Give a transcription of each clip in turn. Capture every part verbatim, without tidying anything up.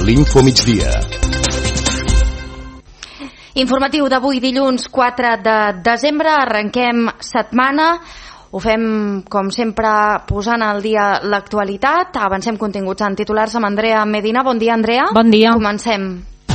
l'Info Migdia. Informatiu d'avui, dilluns quatre de desembre, arrenquem setmana. Ho fem, com sempre, posant al dia l'actualitat. Avancem continguts en titulars amb Andrea Medina. Bon dia, Andrea. Bon dia. Comencem.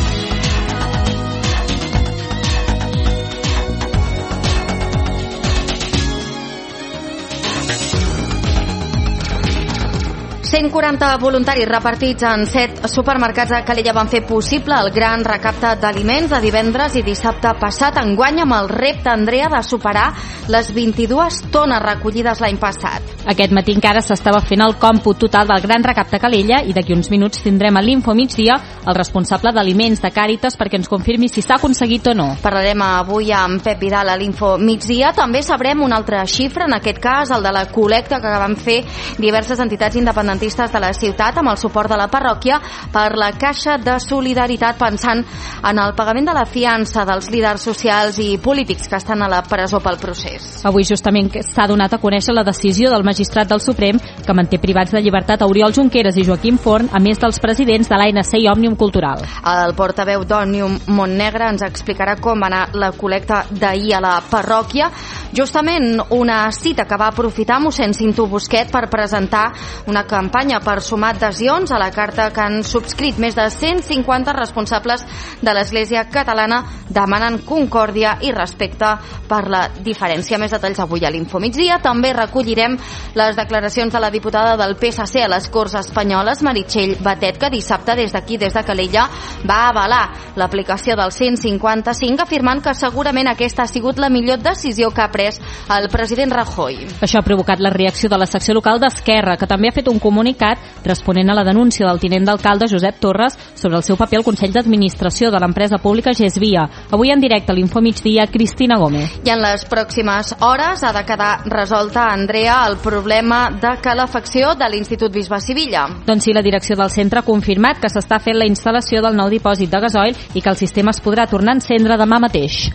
cent quaranta voluntaris repartits en set supermercats a Calella van fer possible el gran recapte d'aliments de divendres i dissabte passat, enguany amb el repte, Andrea, de superar les vint-i-dues tones recollides l'any passat. Aquest matí encara s'estava fent el còmput total del gran recapte a Calella i d'aquí uns minuts tindrem a l'Info Migdia el responsable d'aliments de Càritas perquè ens confirmi si s'ha aconseguit o no. Parlarem avui amb Pep Vidal a l'Info Migdia. També sabrem una altra xifra, en aquest cas el de la col·lecta que van fer diverses entitats independentistes de la ciutat amb el suport de la parròquia per la Caixa de Solidaritat, pensant en el pagament de la fiança dels líders socials i polítics que estan a la presó pel procés. Avui justament s'ha donat a conèixer la decisió del magistrat del Suprem que manté privats de llibertat a Oriol Junqueras i Joaquim Forn, a més dels presidents de l'A N C i Òmnium Cultural. El portaveu d'Òmnium Montnegre ens explicarà com va anar la col·lecta d'ahir a la parròquia, justament una cita que va aprofitar mossèn Cinto Busquet per presentar una campanya per sumar adhesions a la carta que han subscrit més de cent cinquanta responsables de l'Església catalana demanant concòrdia i respecte per la diferència. Més detalls avui a l'Info Migdia. També recollirem les declaracions de la diputada del P S C a les Corts Espanyoles, Meritxell Batet, que dissabte des d'aquí, des de Calella, va avalar l'aplicació del cent cinquanta-cinc, afirmant que segurament aquesta ha sigut la millor decisió que ha pres el president Rajoy. Això ha provocat la reacció de la secció local d'Esquerra, que també ha fet un comunicat responent a la denúncia del tinent d'alcalde Josep Torres sobre el seu paper al Consell d'Administració de l'empresa pública Gesvia. Avui en directe a l'Info Migdia, Cristina Gómez. I en les pròximes hores ha de quedar resolta, Andrea, el problema de calefacció de l'Institut Bisbe Sivilla. Doncs sí, la direcció del centre ha confirmat que s'està fent la instal·lació del nou dipòsit de gasoil i que el sistema es podrà tornar a encendre demà mateix.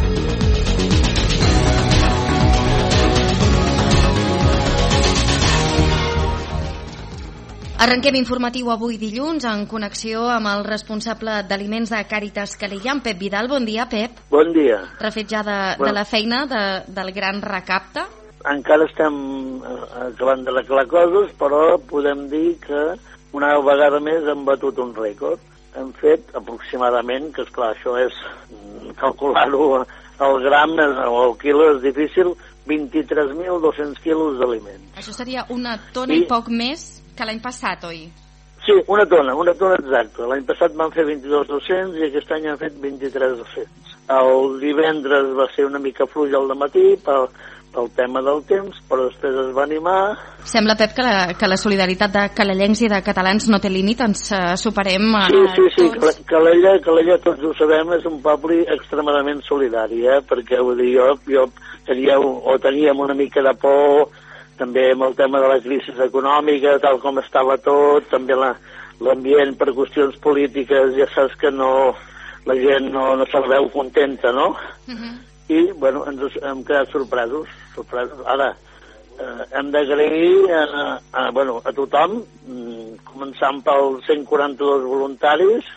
Arrenquem informatiu avui dilluns en connexió amb el responsable d'aliments de Càritas Calella, en Pep Vidal. Bon dia, Pep. Bon dia. Refet ja de, bueno. de la feina de, del gran recapte? Encara estem acabant de reclar coses, però podem dir que una vegada més hem batut un rècord. Hem fet aproximadament, que esclar, això és calcular-ho al gram o al quilo és difícil, vint-i-tres mil dos-cents quilos d'aliments. Això seria una tona I, i poc més que l'any passat, oi? Sí, una tona, una tona exacta. L'any passat van fer vint-i-dos mil dos-cents i aquest any han fet vint-i-tres mil dos-cents. El divendres va ser una mica fluix al dematí pel, pel tema del temps, però després es va animar. Sembla, Pep, que la, que la solidaritat de calellencs i de catalans no té límit, ens uh, superem uh, sí, sí, sí, tots. Calella, Calella, tots ho sabem, és un poble extremadament solidari, eh? Perquè vull dir, jo, jo tenia, o teníem una mica de por també amb el tema de la crisi econòmica, tal com estava tot, també l'ambient per qüestions polítiques, ja saps que no, la gent no, no se la veu contenta, no? Uh-huh. I, bueno, ens hem quedat sorpresos, sorpresos. Ara, eh, hem d'agrair a, a, bueno, a tothom, començant pels cent quaranta-dos voluntaris,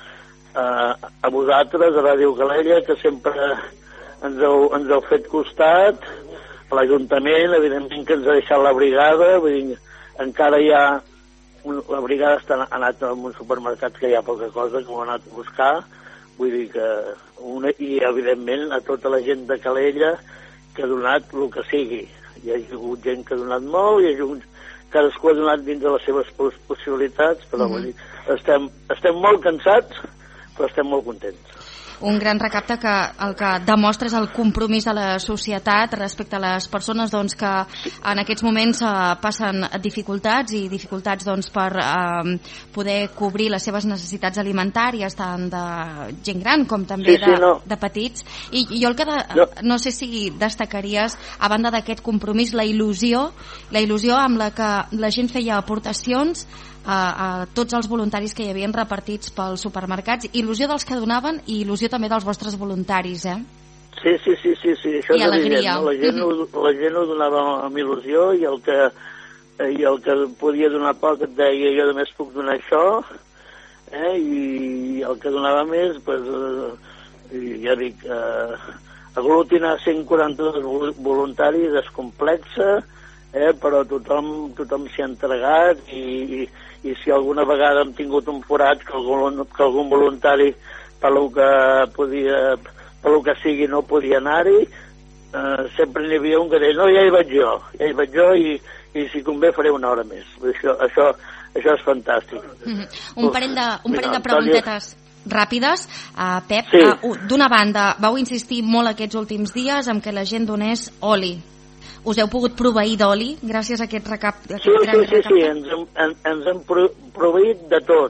eh, a vosaltres, a Ràdio Calella, que sempre ens heu, ens heu fet costat, a l'Ajuntament, evidentment que ens ha deixat la brigada, vull dir, encara hi ha, un, la brigada està, ha anat a un supermercat que hi ha poca cosa, que ho ha anat a buscar, vull dir que, una, i evidentment a tota la gent de Calella que ha donat el que sigui. Hi ha hagut gent que ha donat molt, hi ha hagut, cadascú ha donat dins de les seves possibilitats, però mm-hmm. vull dir, estem, estem molt cansats, però estem molt contents. Un gran recapte que el que demostra és el compromís de la societat respecte a les persones doncs, que en aquests moments eh, passen dificultats i dificultats doncs, per eh, poder cobrir les seves necessitats alimentàries tant de gent gran com també sí, sí, de, no. de petits. I, i jo el que de, no. no sé si destacaries, a banda d'aquest compromís, la il·lusió, la il·lusió amb la que la gent feia aportacions A, a tots els voluntaris que hi havien repartits pels supermercats, il·lusió dels que donaven i il·lusió també dels vostres voluntaris, eh? Sí, sí, sí, sí, sí. Això I és alegria. evident, no? La gent, mm-hmm. ho, la gent ho donava amb il·lusió i el que, i el que podia donar poc et deia jo només puc donar això, eh? I el que donava més, pues, eh, ja dic, eh, aglutinar cent quaranta-dos voluntaris és complexa, eh? Però tothom, tothom s'hi ha entregat i, i, i si alguna vegada hem tingut un forat que algun, que algun voluntari per lo que podia, per lo que sigui no podia anar-hi, eh, sempre n'hi havia un que deia, no, ja hi vaig jo, ja hi vaig jo i, i si convé faré una hora més. Això, això, això és fantàstic. Mm-hmm. Un parell de, un parell de preguntetes ràpides. Uh, Pep, sí. uh, d'una banda, vau insistir molt aquests últims dies en que la gent donés oli. Us heu pogut proveir d'oli gràcies a aquest recap? Aquest sí, sí, sí, recap? sí, ens hem, en, ens hem proveït de tot,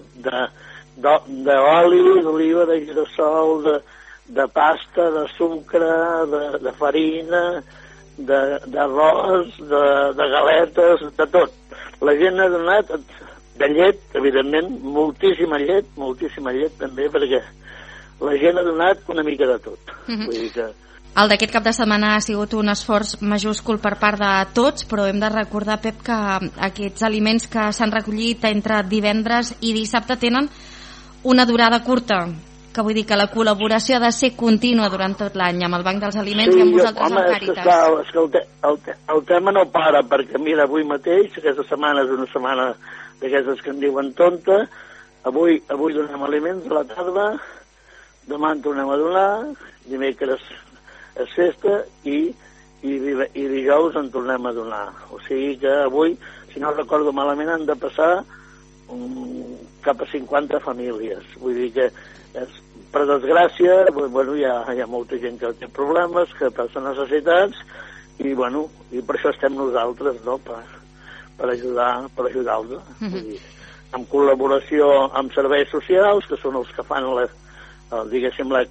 d'oli, d'oliva, de girassol, de, de pasta, de sucre, de, de farina, d'arròs, de, de, de galetes, de tot. La gent ha donat de llet, evidentment, moltíssima llet, moltíssima llet també, perquè la gent ha donat una mica de tot. Mm-hmm. Vull dir que el d'aquest cap de setmana ha sigut un esforç majúscul per part de tots, però hem de recordar, Pep, que aquests aliments que s'han recollit entre divendres i dissabte tenen una durada curta, que vull dir que la col·laboració ha de ser contínua durant tot l'any amb el Banc dels Aliments sí, i amb vosaltres home, al Càritas. És que, clar, és que el, te, el, te, el tema no para, perquè mira, avui mateix, aquesta setmana és una setmana d'aquestes que en diuen tonta, avui, avui donem aliments a la tarda, demà en tornem a donar, dimecres és festa i, i, i dijous en tornem a donar. O sigui que avui, si no recordo malament, han de passar um, cap a cinquanta famílies. Vull dir que, és, per desgràcia, bueno, hi, ha, hi ha molta gent que té problemes, que passa necessitats, i, bueno, i per això estem nosaltres, no?, per, per ajudar, per ajudar-los. Mm-hmm. Vull dir, en col·laboració amb serveis socials, que són els que fan la, el, diguéssim, la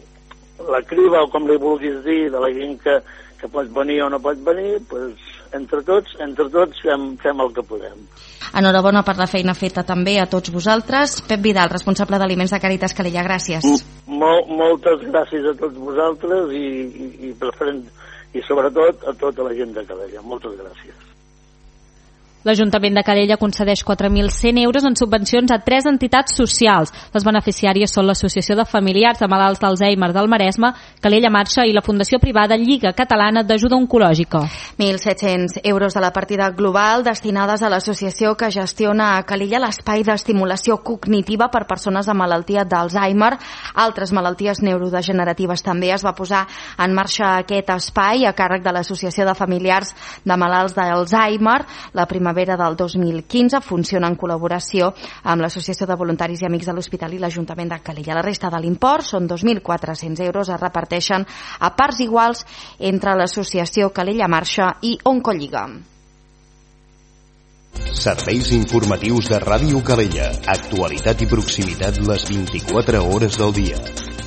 la criba, o com li vulguis dir, de la gent que, que pot venir o no pot venir, pues, entre tots, entre tots fem, fem el que podem. Enhorabona per la feina feta també a tots vosaltres. Pep Vidal, responsable d'Aliments de Càritas Calella, gràcies. Mol, moltes gràcies a tots vosaltres i, i, i, preferent, i sobretot a tota la gent de Calella. Moltes gràcies. L'Ajuntament de Calella concedeix quatre mil cent euros en subvencions a tres entitats socials. Les beneficiàries són l'Associació de Familiars de Malalts d'Alzheimer del Maresme, Calella Marxa i la Fundació Privada Lliga Catalana d'Ajuda Oncològica. mil set-cents euros de la partida global destinades a l'associació que gestiona a Calella l'espai d'estimulació cognitiva per persones amb malaltia d'Alzheimer. Altres malalties neurodegeneratives també. Es va posar en marxa aquest espai a càrrec de l'Associació de Familiars de Malalts d'Alzheimer. La primavera del dos mil quinze funciona en col·laboració amb l'Associació de Voluntaris i Amics de l'Hospital i l'Ajuntament de Calella. La resta de l'import són dos mil quatre-cents euros, es reparteixen a parts iguals entre l'Associació Calella Marxa i Oncolliga. Serveis informatius de Ràdio Calella. Actualitat i proximitat les vint-i-quatre hores del dia.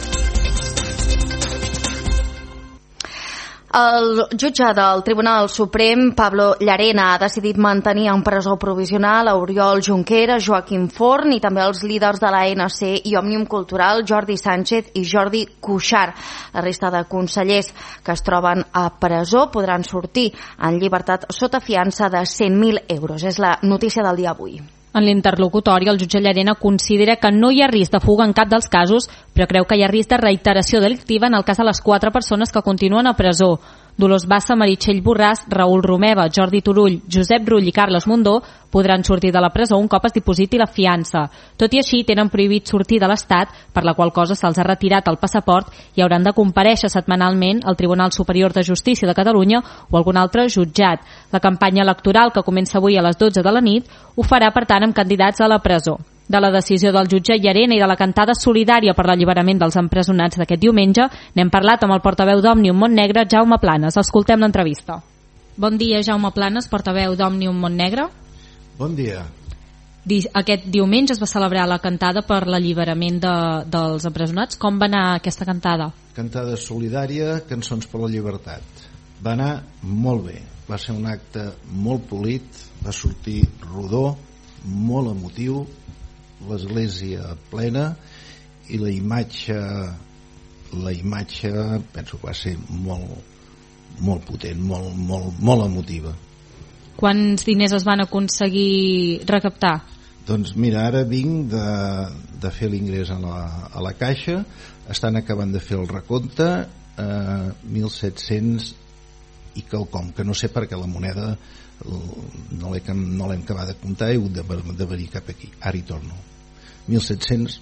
El jutge del Tribunal Suprem, Pablo Llarena, ha decidit mantenir en presó provisional a Oriol Junqueras, Joaquim Forn i també els líders de l'A N C i Òmnium Cultural, Jordi Sánchez i Jordi Cuixart. La resta de consellers que es troben a presó podran sortir en llibertat sota fiança de cent mil euros. És la notícia del dia avui. En l'interlocutori, el jutge Llarena considera que no hi ha risc de fuga en cap dels casos, però creu que hi ha risc de reiteració delictiva en el cas de les quatre persones que continuen a presó. Dolors Bassa, Meritxell Borràs, Raül Romeva, Jordi Turull, Josep Rull i Carles Mundó podran sortir de la presó un cop es dipositi la fiança. Tot i així, tenen prohibit sortir de l'Estat, per la qual cosa se'ls ha retirat el passaport i hauran de comparèixer setmanalment al Tribunal Superior de Justícia de Catalunya o algun altre jutjat. La campanya electoral, que comença avui a les dotze de la nit, ho farà, per tant, amb candidats a la presó. De la decisió del jutge Llarena i de la cantada solidària per l'alliberament dels empresonats d'aquest diumenge, n'hem parlat amb el portaveu d'Òmnium Montnegre, Jaume Planes. Escoltem l'entrevista. Bon dia, Jaume Planes, portaveu d'Òmnium Montnegre. Bon dia. Aquest diumenge es va celebrar la cantada per l'alliberament de, dels empresonats. Com va anar aquesta cantada? Cantada solidària, Cançons per la Llibertat. Va anar molt bé. Va ser un acte molt polit, va sortir rodó, molt emotiu, l'església plena i la imatge la imatge penso que va ser molt, molt potent, molt, molt, molt emotiva. Quants diners es van aconseguir recaptar? Doncs mira, ara vinc de, de fer l'ingrés a, la, a la caixa, estan acabant de fer el recompte, eh, mil set-cents i quelcom, que no sé perquè la moneda no l'hem no l'hem acabat de comptar, he hagut de, de venir cap aquí, ara hi torno, mil set-cents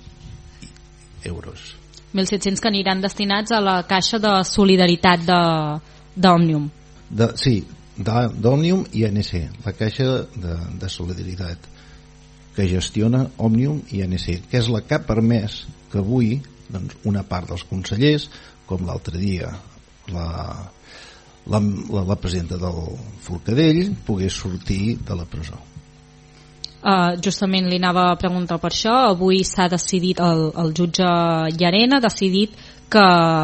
euros. mil set-cents que aniran destinats a la caixa de solidaritat d'Òmnium. De, sí, d'Òmnium i A N C, la caixa de, de solidaritat que gestiona Òmnium i A N C, que és la que ha permès que avui doncs, una part dels consellers, com l'altre dia la, la, la, la presidenta del Forcadell, pogués sortir de la presó. Uh, justament li anava a preguntar per això. Avui s'ha decidit, el, el jutge Llarena ha decidit que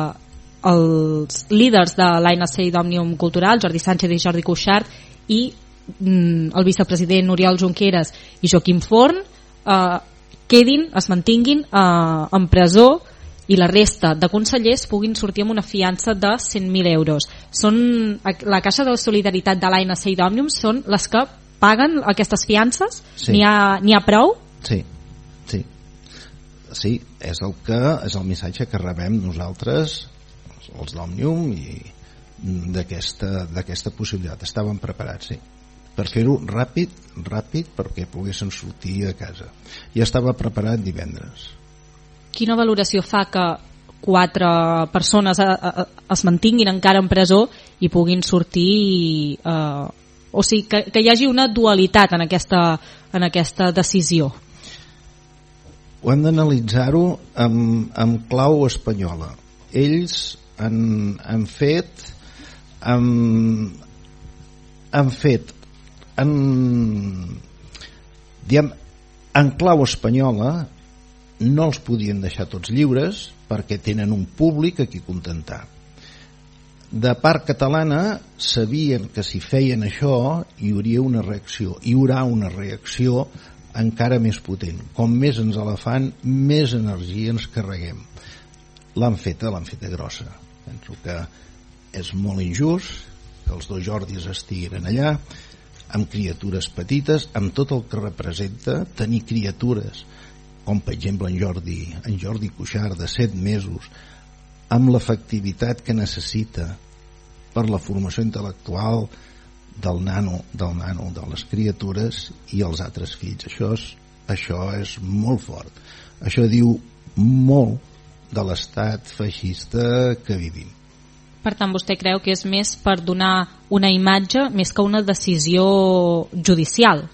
els líders de l'A N C i d'Òmnium Cultural, Jordi Sànchez i Jordi Cuixart, i mm, el vicepresident Oriol Junqueras i Joaquim Forn uh, quedin, es mantinguin uh, en presó, i la resta de consellers puguin sortir amb una fiança de cent mil euros. Són, la Caixa de Solidaritat de l'A N C i d'Òmnium són les que paguen aquestes fiances? Sí. N'hi ha, n'hi ha prou? Sí, sí. Sí, és el que és el missatge que rebem nosaltres, els d'Òmnium, i d'aquesta d'aquesta possibilitat. Estàvem preparats, sí, per fer-ho ràpid, ràpid, perquè poguessin sortir a casa. Ja estava preparat divendres. Quina valoració fa que quatre persones a, a, es mantinguin encara en presó i puguin sortir, eh, o sigui, que, que hi hagi una dualitat en aquesta, en aquesta decisió? Ho hem d'analitzar-ho amb, amb clau espanyola. Ells han, han fet han, han fet han, diguem, en clau espanyola no els podien deixar tots lliures perquè tenen un públic a qui contentar. De part catalana sabien que si feien això hi hauria una reacció, hi haurà una reacció encara més potent. Com més ens la fan, més energia ens carreguem. L'han feta, l'han feta grossa. Penso que és molt injust que els dos Jordis estiguin allà amb criatures petites, amb tot el que representa tenir criatures com per exemple en Jordi, en Jordi Cuixart de set mesos, amb l'efectivitat que necessita per la formació intel·lectual del nano, del nano, de les criatures i els altres fills. Això és, això és molt fort. Això diu molt de l'estat feixista que vivim. Per tant, vostè creu que és més per donar una imatge més que una decisió judicial?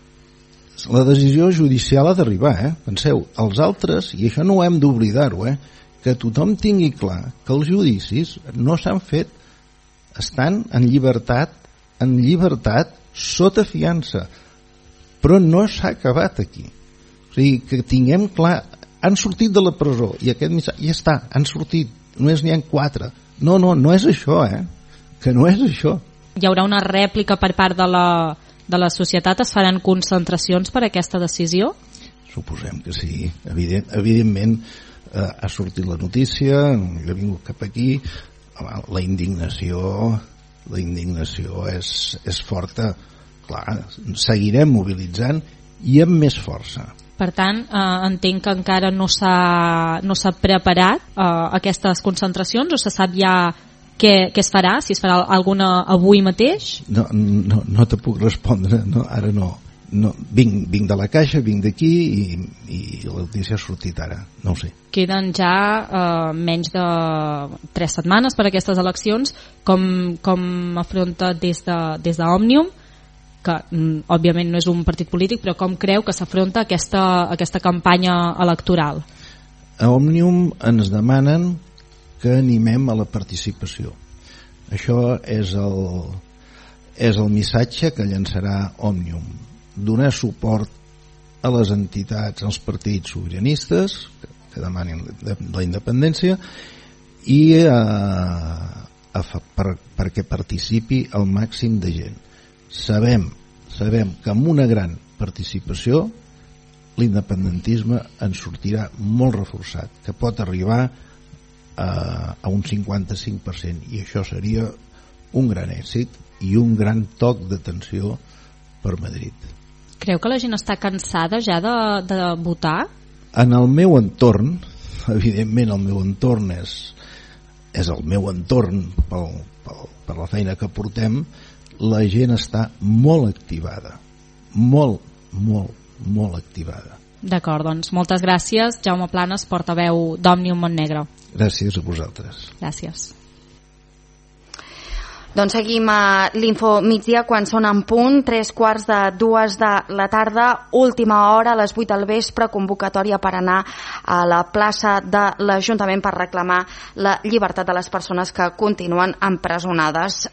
La decisió judicial ha d'arribar, eh? Penseu, els altres, i això no ho hem d'oblidar-ho, eh? Que tothom tingui clar que els judicis no s'han fet, estan en llibertat, en llibertat sota fiança, però no s'ha acabat aquí. O sigui, que tinguem clar, han sortit de la presó i aquest missatge, ja està, han sortit, només n'hi ha quatre. No, no, no és això, eh? Que no és això. Hi haurà una rèplica per part de la de la societat? Es faran concentracions per aquesta decisió? Suposem que sí. Evident, evidentment eh, ha sortit la notícia, jo he vingut cap aquí, la indignació la indignació és, és forta. Clar, seguirem mobilitzant i amb més força. Per tant, eh, entenc que encara no s'ha no s'ha preparat eh, aquestes concentracions, o se sap ja Què, què es farà? Si es farà alguna avui mateix? No, no, no te puc respondre, no, ara no. no vinc, vinc de la caixa, vinc d'aquí i, i la notícia ha sortit ara, no ho sé. Queden ja eh, menys de tres setmanes per a aquestes eleccions. Com, com afronta des de, des d'Òmnium, que mm, òbviament no és un partit polític, però com creu que s'afronta aquesta, aquesta campanya electoral? A Òmnium ens demanen que animem a la participació. Això és el, és el missatge que llançarà Òmnium. Donar suport a les entitats, als partits sobiranistes que, que demanin la independència i a, a, per, perquè participi el màxim de gent. Sabem, sabem que amb una gran participació l'independentisme ens sortirà molt reforçat, que pot arribar a, a un cinquanta-cinc per cent, i això seria un gran èxit i un gran toc d'atenció per Madrid. Creu que la gent està cansada ja de, de votar? En el meu entorn, evidentment el meu entorn és, és el meu entorn pel, pel, per la feina que portem, la gent està molt activada, molt, molt, molt activada. D'acord, doncs moltes gràcies, Jaume Planes, portaveu d'Òmnium Montnegre. Gràcies a vosaltres. Gràcies. Doncs seguim a l'Info Migdia quan són en punt, tres quarts de dues de la tarda, última hora, a les vuit del vespre, convocatòria per anar a la plaça de l'Ajuntament per reclamar la llibertat de les persones que continuen empresonades.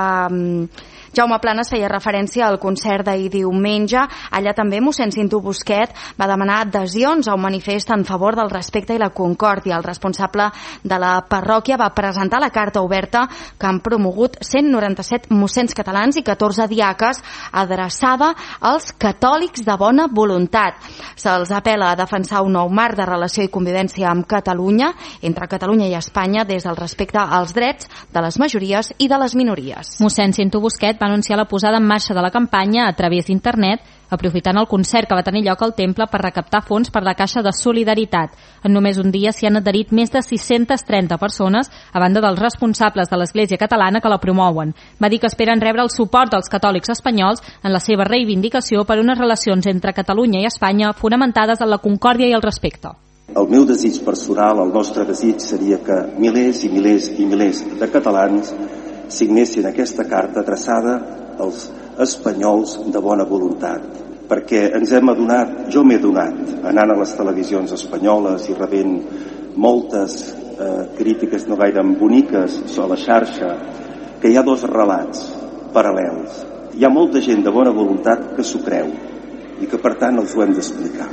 Uh, Jaume Planes feia referència al concert d'ahir diumenge. Allà també mossèn Cinto Busquet va demanar adhesions a un manifest en favor del respecte i la concòrdia. El responsable de la parròquia va presentar la carta oberta que han promogut cent noranta-set mossens catalans i catorze diaques adreçada als catòlics de bona voluntat. Se'ls apela a defensar un nou marc de relació i convivència amb Catalunya, entre Catalunya i Espanya, des del respecte als drets de les majories i de les minories. Mossèn Cinto Busquet va anunciar la posada en marxa de la campanya a través d'internet, aprofitant el concert que va tenir lloc al temple per recaptar fons per la Caixa de Solidaritat. En només un dia s'hi han adherit més de sis-centes trenta persones, a banda dels responsables de l'Església catalana que la promouen. Va dir que esperen rebre el suport dels catòlics espanyols en la seva reivindicació per unes relacions entre Catalunya i Espanya fonamentades en la concòrdia i el respecte. El meu desig personal, el nostre desig, seria que milers i milers i milers de catalans signessin aquesta carta adreçada als espanyols de bona voluntat, perquè ens hem adonat, jo m'he adonat, anant a les televisions espanyoles i rebent moltes eh, crítiques no gaire boniques a la xarxa, que hi ha dos relats paral·lels. Hi ha molta gent de bona voluntat que s'ho creu i que per tant els ho hem d'explicar.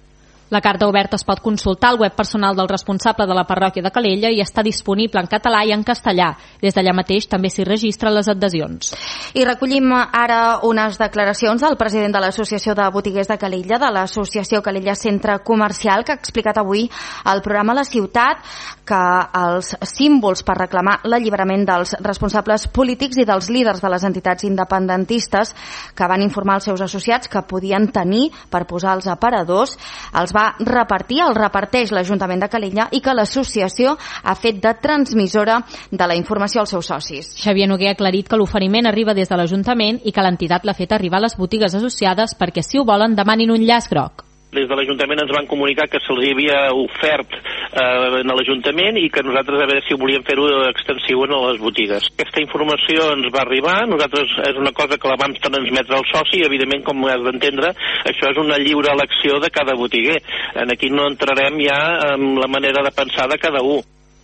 La carta oberta es pot consultar al web personal del responsable de la parròquia de Calella i està disponible en català i en castellà. Des d'allà mateix també s'hi registren les adhesions. I recollim ara unes declaracions del president de l'Associació de Botiguers de Calella, de l'Associació Calella Centre Comercial, que ha explicat avui al programa La Ciutat que els símbols per reclamar l'alliberament dels responsables polítics i dels líders de les entitats independentistes que van informar els seus associats que podien tenir per posar els aparadors, els va repartir, el reparteix l'Ajuntament de Calella i que l'associació ha fet de transmissora de la informació als seus socis. Xavier Noguer ha aclarit que l'oferiment arriba des de l'Ajuntament i que l'entitat l'ha fet arribar a les botigues associades perquè, si ho volen, demanin un llaç groc. Des de l'Ajuntament ens van comunicar que se'ls havia ofert eh, en l'Ajuntament i que nosaltres a veure si volíem fer-ho extensiu en les botigues. Aquesta informació ens va arribar, nosaltres és una cosa que la vam transmetre al soci i evidentment, com has d'entendre, això és una lliure elecció de cada botiguer. En aquí no entrarem ja en la manera de pensar de cada un.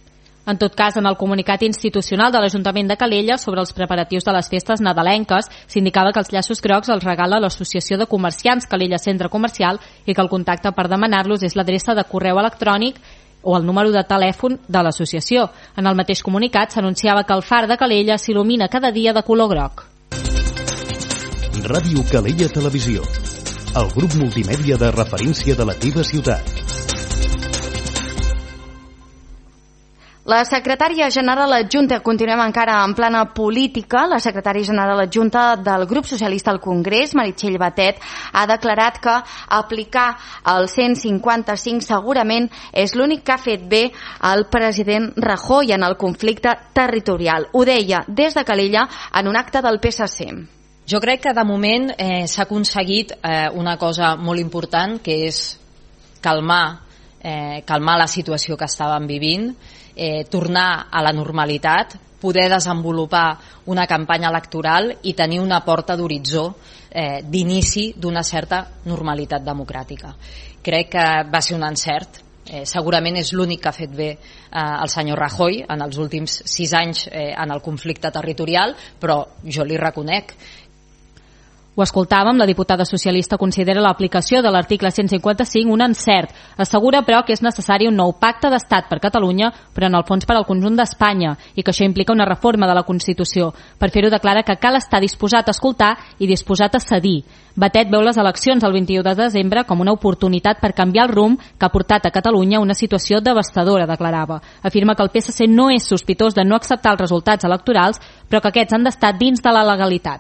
En tot cas, en el comunicat institucional de l'Ajuntament de Calella sobre els preparatius de les festes nadalenques s'indicava que els llaços grocs els regala l'Associació de Comerciants Calella Centre Comercial i que el contacte per demanar-los és l'adreça de correu electrònic o el número de telèfon de l'associació. En el mateix comunicat s'anunciava que el far de Calella s'il·lumina cada dia de color groc. Ràdio Calella Televisió, el grup multimèdia de referència de la teva ciutat. La secretària general adjunta, continuem encara en plana política, la secretària general adjunta del grup socialista al Congrés, Meritxell Batet, ha declarat que aplicar el cent cinquanta-cinc segurament és l'únic que ha fet bé el president Rajoy en el conflicte territorial. Ho deia des de Calella en un acte del P S C. Jo crec que de moment eh, s'ha aconseguit eh, una cosa molt important, que és calmar, eh, calmar la situació que estàvem vivint, Eh, tornar a la normalitat, poder desenvolupar una campanya electoral i tenir una porta d'horitzó eh, d'inici d'una certa normalitat democràtica. Crec que va ser un encert, eh, segurament és l'únic que ha fet bé eh, el senyor Rajoy en els últims sis anys eh, en el conflicte territorial, però jo li reconec. Ho escoltàvem, la diputada socialista considera l'aplicació de l'article cent cinquanta-cinc un encert. Assegura, però, que és necessari un nou pacte d'estat per Catalunya, però en el fons per al conjunt d'Espanya, i que això implica una reforma de la Constitució. Per fer-ho declara que cal estar disposat a escoltar i disposat a cedir. Batet veu les eleccions el vint-i-u de desembre com una oportunitat per canviar el rumb que ha portat a Catalunya una situació devastadora, declarava. Afirma que el P S C no és sospitós de no acceptar els resultats electorals, però que aquests han d'estar dins de la legalitat.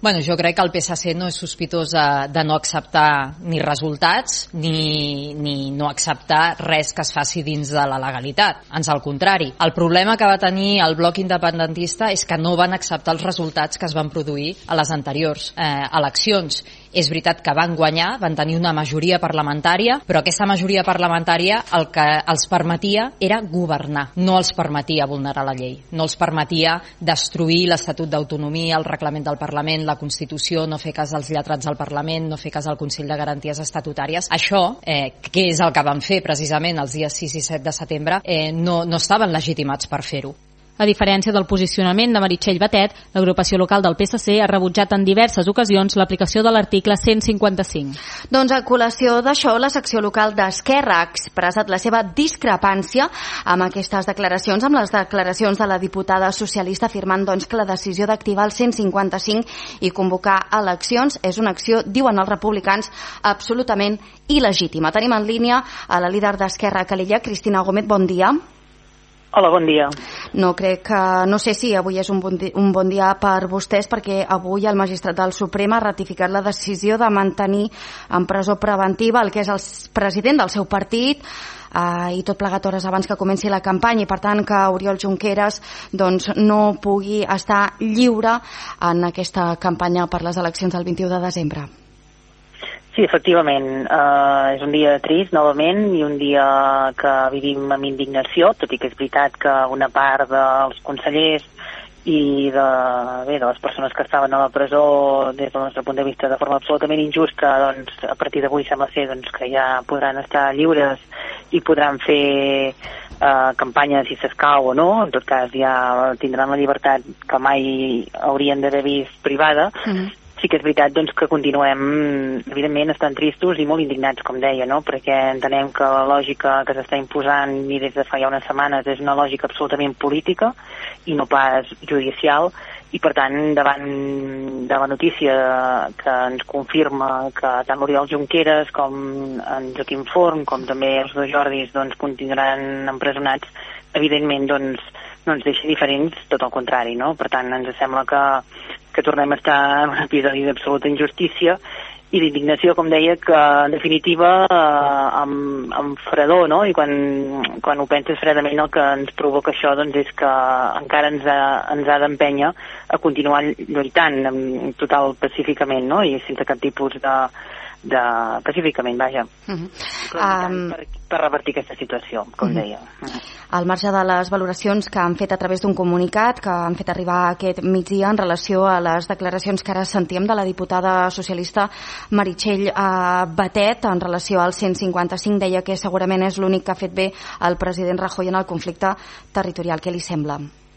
Bueno, jo crec que el P S C no és sospitós de, de no acceptar ni resultats ni, ni no acceptar res que es faci dins de la legalitat. Ans al contrari. El problema que va tenir el bloc independentista és que no van acceptar els resultats que es van produir a les anteriors eh, eleccions. És veritat que van guanyar, van tenir una majoria parlamentària, però aquesta majoria parlamentària el que els permetia era governar, no els permetia vulnerar la llei, no els permetia destruir l'Estatut d'Autonomia, el reglament del Parlament, la Constitució, no fer cas dels lletrats del Parlament, no fer cas del Consell de Garanties Estatutàries. Això, eh, que és el que van fer precisament els dies sis i set de setembre, eh, no, no estaven legitimats per fer-ho. A diferència del posicionament de Meritxell Batet, l'agrupació local del P S C ha rebutjat en diverses ocasions l'aplicació de l'article cent cinquanta-cinc. Doncs a col·lació d'això, la secció local d'Esquerra ha expressat la seva discrepància amb aquestes declaracions, amb les declaracions de la diputada socialista, afirmant doncs, que la decisió d'activar el cent cinquanta-cinc i convocar eleccions és una acció, diuen els republicans, absolutament il·legítima. Tenim en línia a la líder d'Esquerra a Calella, Cristina Gómez. Bon dia. Hola, bon dia. No crec que, no sé si avui és un bon, dia, un bon dia per vostès, perquè avui el magistrat del Suprem ha ratificat la decisió de mantenir en presó preventiva el que és el president del seu partit, eh, i tot plegat hores abans que comenci la campanya, i per tant que Oriol Junqueras doncs, no pugui estar lliure en aquesta campanya per les eleccions del vint-i-u de desembre. Sí, efectivament, uh, és un dia trist, novament, i un dia que vivim amb indignació, tot i que és veritat que una part dels consellers i de, bé, de les persones que estaven a la presó, des del nostre punt de vista, de forma absolutament injusta, doncs, a partir d'avui sembla ser doncs, que ja podran estar lliures i podran fer uh, campanya si s'escau o no. En tot cas, ja tindran la llibertat que mai haurien d'haver vist privada. Mm-hmm. Sí que és veritat doncs, que continuem, evidentment, estan tristos i molt indignats, com deia, no? Perquè entenem que la lògica que s'està imposant i des de fa ja unes setmanes és una lògica absolutament política i no pas judicial, i per tant, davant de la notícia que ens confirma que tant l'Oriol Junqueras com en Joaquim Forn, com també els dos Jordis, doncs, continuaran empresonats, evidentment, doncs, no ens deixa diferents, tot el contrari, no? Per tant, ens sembla que que tornem a estar en un episodi d'absoluta injustícia i d'indignació, com deia, que en definitiva eh, amb, amb fredor, no? I quan, quan ho penses fredament, el que ens provoca això doncs, és que encara ens ha, ens ha d'empènyer a continuar lluitant amb, total pacíficament, no? I sense cap tipus de, de pacíficament, vaja. Uh-huh. Um... per, per revertir aquesta situació, com uh-huh. deia. Uh-huh. Al marge de les valoracions que han fet a través d'un comunicat que han fet arribar aquest migdia en relació a les declaracions que ara sentíem de la diputada socialista Meritxell eh, Batet en relació al cent cinquanta-cinc, deia que segurament és l'únic que ha fet bé el president Rajoy en el conflicte territorial. Què li sembla?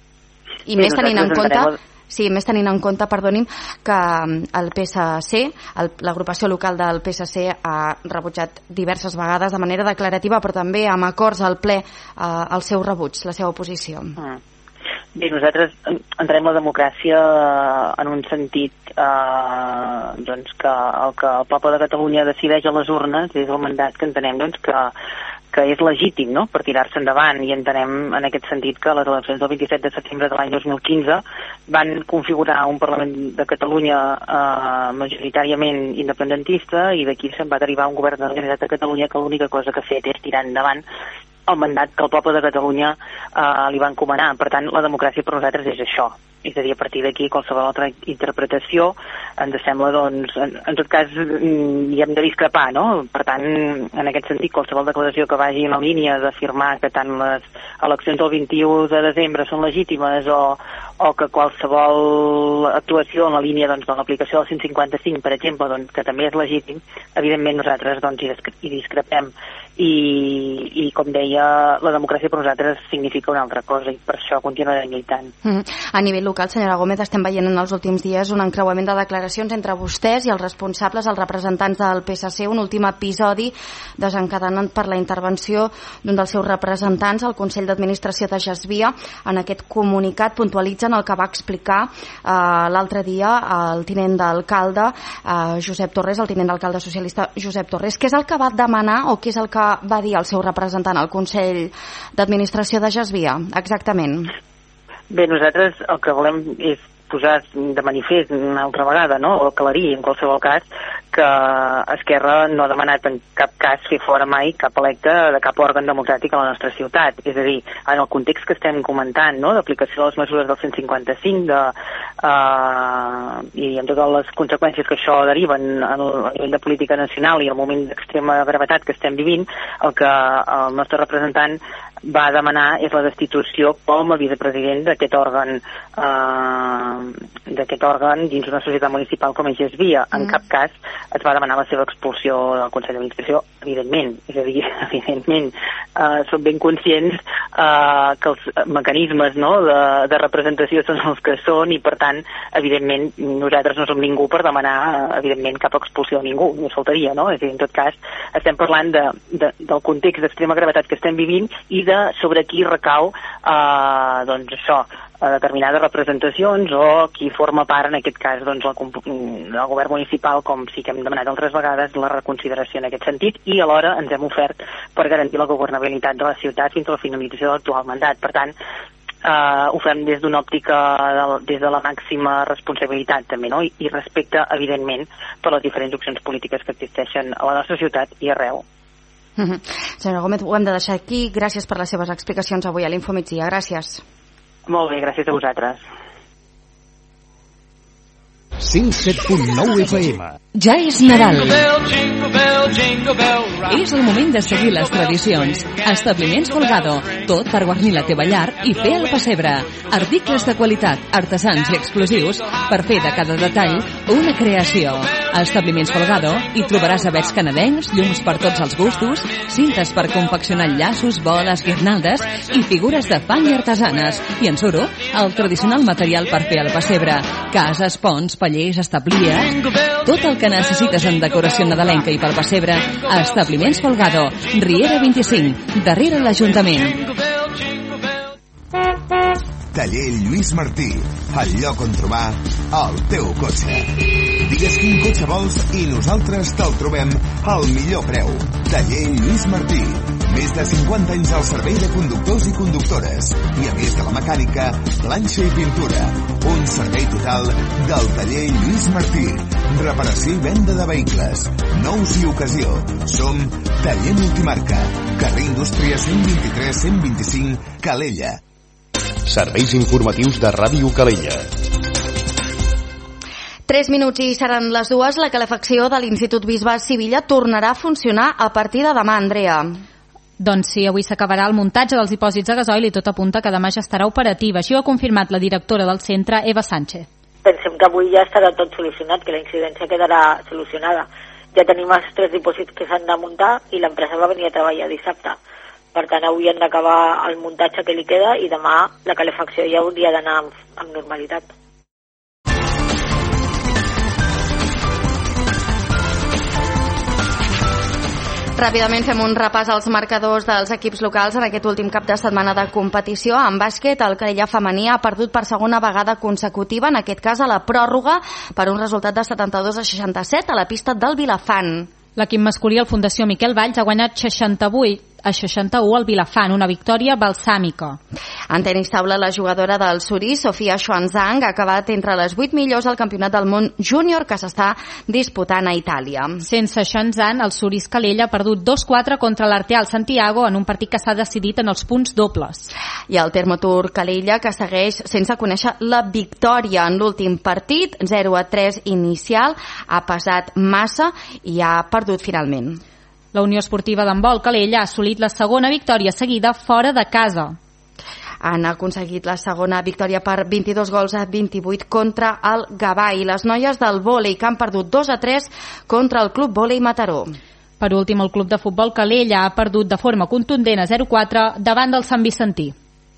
I sí, més tenint en compte... Entenem... Sí, més tenint en compte, perdonin, que el P S C, l'agrupació local del P S C ha rebutjat diverses vegades de manera declarativa, però també amb acords al ple eh, el seu rebuig, la seva oposició. Mm. Bé, nosaltres entenem la democràcia en un sentit eh, doncs que el que el poble de Catalunya decideix a les urnes és el mandat que entenem doncs, que que és legítim, no?, per tirar-se endavant, i entenem en aquest sentit que les eleccions del vint-i-set de setembre de l'any dos mil quinze van configurar un Parlament de Catalunya eh, majoritàriament independentista, i d'aquí se'n va derivar un govern de la Generalitat de Catalunya que l'única cosa que ha fet és tirar endavant el mandat que el poble de Catalunya eh, li va encomanar. Per tant, la democràcia per nosaltres és això. És a dir, a partir d'aquí, qualsevol altra interpretació ens sembla, doncs, en, en tot cas, hi hem de discrepar, no? Per tant, en aquest sentit, qualsevol declaració que vagi en la línia d'afirmar que tant les eleccions del vint-i-u de desembre són legítimes o, o que qualsevol actuació en la línia doncs, de l'aplicació del cent cinquanta-cinc, per exemple, doncs, que també és legítim, evidentment nosaltres doncs, hi discrepem. I, i, com deia, la democràcia per nosaltres significa una altra cosa, i per això continuarem lluitant. Mm. A nivell local, senyora Gómez, estem veient en els últims dies un encreuament de declaracions entre vostès i els responsables, els representants del P S C, un últim episodi desencadenant per la intervenció d'un dels seus representants al Consell d'Administració de Gesvia. En aquest comunicat puntualitzen el que va explicar eh, l'altre dia el tinent d'alcalde eh, Josep Torres, el tinent d'alcalde socialista Josep Torres. Què és el que va demanar o què és el que va dir el seu representant al Consell d'Administració de Gesvia, exactament? Bé, nosaltres el que volem és posar de manifest una altra vegada, no? O aclarir, en qualsevol cas, que Esquerra no ha demanat en cap cas fer fora mai cap electe de cap òrgan democràtic a la nostra ciutat. És a dir, en el context que estem comentant, no?, d'aplicació de les mesures del cent cinquanta cinc de, uh, i amb totes les conseqüències que això deriven a nivell de política nacional i el moment d'extrema gravetat que estem vivint, el que el nostre representant va demanar és la destitució com a vicepresident d'aquest òrgan eh, d'aquest òrgan dins una societat municipal com és Gesvia. En mm. cap cas es va demanar la seva expulsió del Consell d'Administració, evidentment, és a dir, evidentment eh, som ben conscients eh, que els mecanismes, no?, de, de representació són els que són i per tant, evidentment, nosaltres no som ningú per demanar, evidentment, cap expulsió a ningú, no faltaria, no? És a dir, en tot cas, estem parlant de, de, del context d'extrema gravetat que estem vivint i de sobre qui recau eh, doncs això, a determinades representacions o qui forma part, en aquest cas, doncs, el, el govern municipal, com sí que hem demanat altres vegades, la reconsideració en aquest sentit, i alhora ens hem ofert per garantir la governabilitat de la ciutat fins a la finalització de l'actual mandat. Per tant, eh, ho fem des d'una òptica, de, des de la màxima responsabilitat, també, no?, I, i respecte, evidentment, per les diferents opcions polítiques que existeixen a la nostra ciutat i arreu. Mm-hmm. Senyora Gómez, ho hem de deixar aquí. Gràcies per les seves explicacions avui a l'Infomigdia. Gràcies. Molt bé, gràcies a vosaltres. cent set punt nou F M. Ja és Nadal. És el moment de seguir les tradicions. Establiments Folgado, tot per guarnir la teva llar i fer el pessebre. Articles de qualitat, artesans i explosius per fer de cada detall una creació. A Establiments Folgado hi trobaràs avets canadencs, llums per tots els gustos, cintes per confeccionar llaços, boles, guirnaldes i figures de fang i artesanes. I en suro, el tradicional material per fer el pessebre. Cases, ponts, pallers, establies... Tot el que necessites en decoració nadalenca i pel pessebre a Establiments Folgado, Riera vint-i-cinc, darrere l'Ajuntament. Taller Lluís Martí, el lloc on trobar el teu cotxe. Digues quin cotxe vols i nosaltres te'l trobem al millor preu. Taller Lluís Martí, més de cinquanta anys al servei de conductors i conductores. I a més de la mecànica, planxa i pintura. Un servei total del Taller Lluís Martí. Reparació i venda de vehicles, nous i ocasió. Som Taller Multimarca, carrer Indústria cent vint-i-tres cent vint-i-cinc, Calella. Serveis informatius de Ràdio Calella. Tres minuts i seran les dues. La calefacció de l'Institut Bisbal Sivilla tornarà a funcionar a partir de demà, Andrea. Doncs sí, avui s'acabarà el muntatge dels dipòsits de gasoil i tot apunta que demà ja estarà operativa. Així ho ha confirmat la directora del centre, Eva Sánchez. Pensem que avui ja estarà tot solucionat, que la incidència quedarà solucionada. Ja tenim els tres dipòsits que s'han de muntar i l'empresa va venir a treballar dissabte. Per tant, avui han d'acabar el muntatge que li queda i demà la calefacció ja hauria d'anar amb, amb normalitat. Ràpidament fem un repàs als marcadors dels equips locals en aquest últim cap de setmana de competició. En bàsquet, el Calella femení ha perdut per segona vegada consecutiva, en aquest cas a la pròrroga, per un resultat de setanta-dos a seixanta-set a la pista del Vilafant. L'equip masculí, el Fundació Miquel Valls, ha guanyat seixanta-vuit a seixanta-u al Vilafant, una victòria balsàmica. En tenis taula, la jugadora del Surí, Sofia Xuanzang, ha acabat entre les vuit millors al Campionat del Món Júnior que s'està disputant a Itàlia. Sense Xuanzang, el Surís Calella ha perdut dos quatre contra l'Arteal Santiago en un partit que s'ha decidit en els punts dobles. I el Termotur Calella, que segueix sense conèixer la victòria en l'últim partit, zero a tres inicial, ha pesat massa i ha perdut finalment. La Unió Esportiva d'Handbol Calella ha assolit la segona victòria seguida fora de casa. Han aconseguit la segona victòria per vint-i-dos gols a vint-i-vuit contra el Gavà, i les noies del vòlei que han perdut dos a tres contra el Club Vòlei Mataró. Per últim, el Club de Futbol Calella ha perdut de forma contundent a zero quatre davant del Sant Vicentí.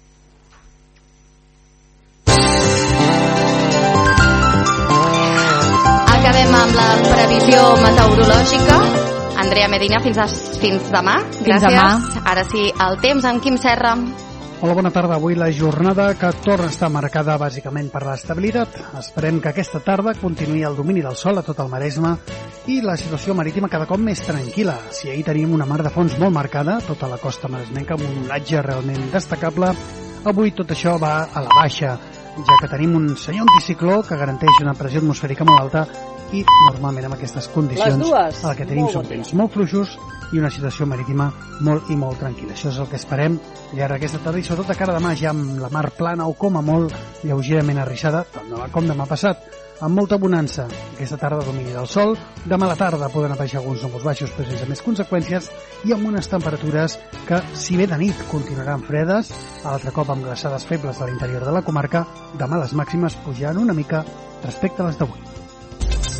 Acabem amb la previsió meteorològica. Andrea Medina, fins, a, fins demà. Fins Gràcies. demà. Ara sí, el temps amb Quim Serra. Hola, bona tarda. Avui la jornada que torna a estar marcada bàsicament per l'estabilitat. Esperem que aquesta tarda continuï el domini del sol a tot el Maresme i la situació marítima cada cop més tranquil·la. Si ahir teníem una mar de fons molt marcada, tota la costa maresmenca amb un onatge realment destacable, avui tot això va a la baixa. ja que tenim un senyor anticicló que garanteix una pressió atmosfèrica molt alta i normalment amb aquestes condicions el que tenim són vents molt fluixos i una situació marítima molt i molt tranquil·la. Això és el que esperem llarg aquesta tarda i sobretot de cara a demà ja amb la mar plana o com a molt lleugerament arrissada, tant demà com demà passat, amb molta bonança. Aquesta tarda domini del sol, demà a la tarda poden aparèixer alguns núvols baixos però sense més conseqüències i amb unes temperatures que, si bé de nit continuaran fredes, altre cop amb glaçades febles de l'interior de la comarca, demà les màximes pujaran una mica respecte a les d'avui.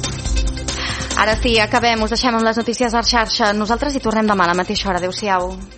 Ara sí, acabem, us deixem amb les notícies a la xarxa. Nosaltres hi tornem demà a la mateixa hora. Adéu-siau.